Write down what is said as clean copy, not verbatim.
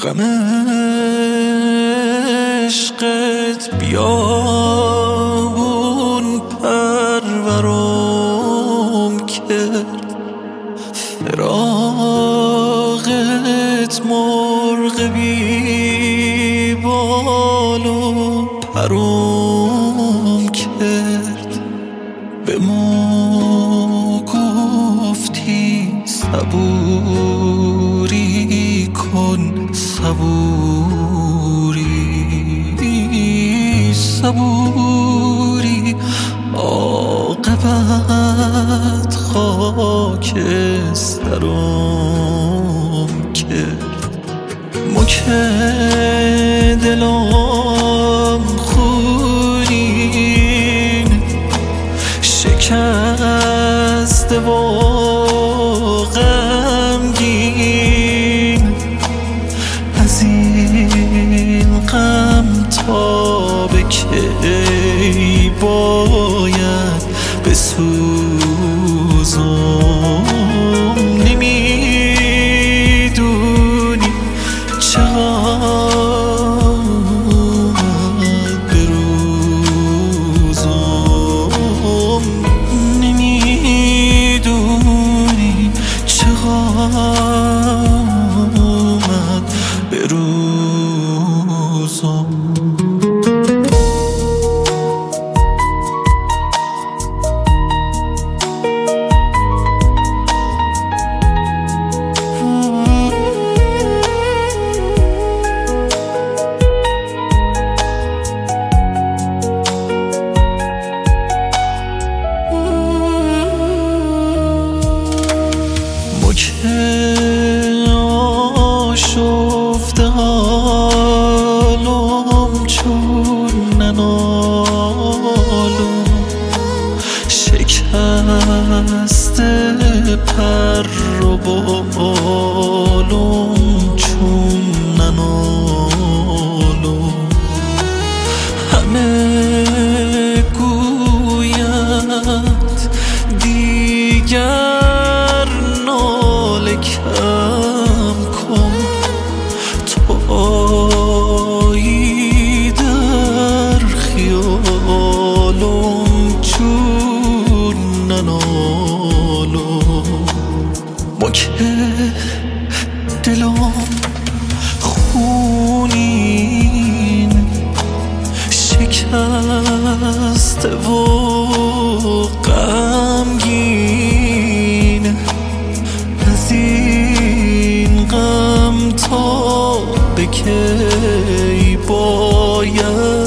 غم عشقت بیابون پرورم کرد، فراقت مرغ بی بال و پرم کرد. به ما گفتی صبوری کن، صبوری عاقبت خاکسترم کرد. ما که دلم خونین شکسته و غمگین، از این غم تا به کی باید بسوزم؟ نمیدونی چقدر به روزم، نمیدونی چقدر به روزم. که آشفته حالم چون ننالم، شکسته پر و بالم چون ننالم. همه گوید دیگر ناله کم کن، تویی در خیالم چون ننالم. ما که دلم خونین شکسته و غمگین، از این غم تا به کی باید